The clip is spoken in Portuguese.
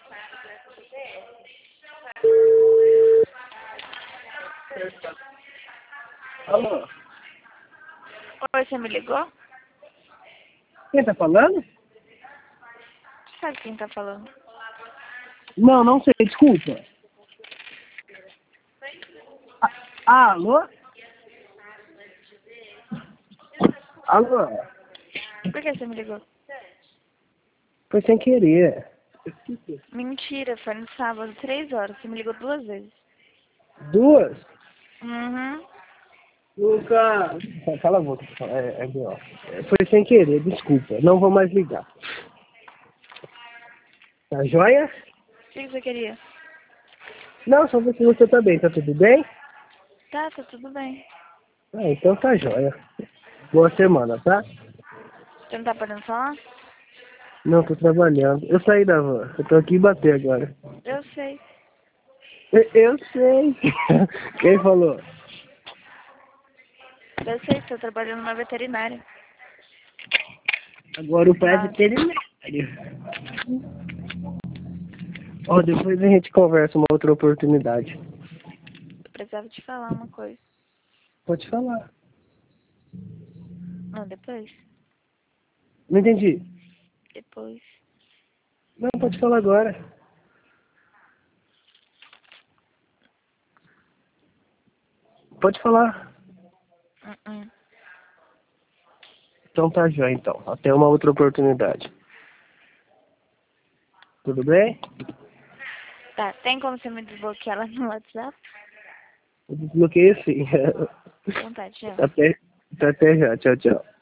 Alô? Oi, você me ligou? Quem tá falando? Sabe quem tá falando? Não, não sei, desculpa. Alô? Alô? Por que você me ligou? Foi sem querer. Mentira, foi no sábado, 3 horas. Você me ligou 2 vezes. Duas? Uhum. Nunca. Cala a boca, é B.O. Foi sem querer, desculpa. Não vou mais ligar. Tá joia? O que você queria? Não, só ver se você tá bem. Tá tudo bem? Tá tudo bem. Ah, então tá joia. Boa semana, tá? Você não tá podendo falar? Não, tô trabalhando. Eu saí da van. Eu tô aqui em bater agora. Eu sei. Eu sei. Quem falou? Eu sei, tô trabalhando numa veterinária. Agora o pai é Mas veterinário. Ó, depois a gente conversa uma outra oportunidade. eu precisava te falar uma coisa. Pode falar. Não, depois. Não entendi. Depois. Não, pode falar agora. Pode falar. Uh-uh. Então tá jóia, então. Até uma outra oportunidade. Tudo bem? Tá, tem como você me desbloquear lá no WhatsApp? Eu desbloqueei sim. Então tá, tchau. Até já. Tchau, tchau.